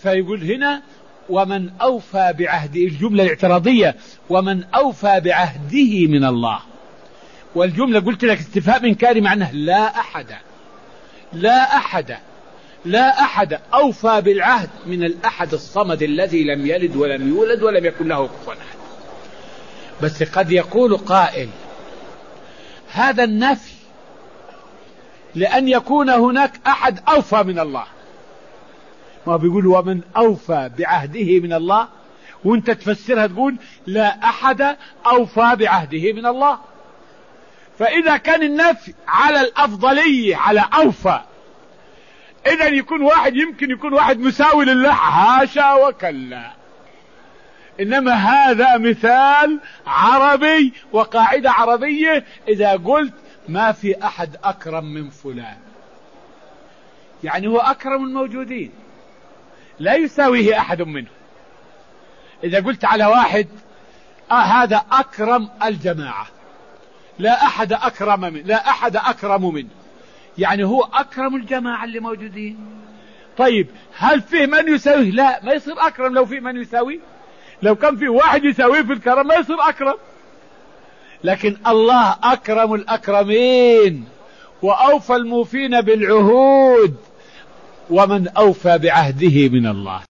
فيقول هنا ومن أوفى بعهده، الجملة الاعتراضية ومن أوفى بعهده من الله، والجملة قلت لك استفهام إنكاري معناه لا أحد، لا أحد، لا أحد أوفى بالعهد من الأحد الصمد الذي لم يلد ولم يولد ولم يكن له كفوا أحد. بس قد يقول قائل هذا النفي لأن يكون هناك أحد أوفى من الله، ما بيقول ومن أوفى بعهده من الله، وانت تفسرها تقول لا أحد أوفى بعهده من الله. فإذا كان النفي على الأفضلية على أوفى، إذا يكون واحد يمكن يكون واحد مساوي لله، حاشا وكلا. إنما هذا مثال عربي وقاعدة عربية، إذا قلت ما في أحد أكرم من فلان يعني هو أكرم الموجودين لا يساويه أحد منه. إذا قلت على واحد هذا أكرم الجماعة لا أحد أكرم منه، لا أحد أكرم منه، يعني هو أكرم الجماعة اللي موجودين. طيب هل فيه من يساويه؟ لا، ما يصير أكرم لو فيه من يساويه. لو كان فيه واحد يساويه في الكرم ما يصير أكرم. لكن الله أكرم الأكرمين وأوفى الموفين بالعهود، ومن أوفى بعهده من الله.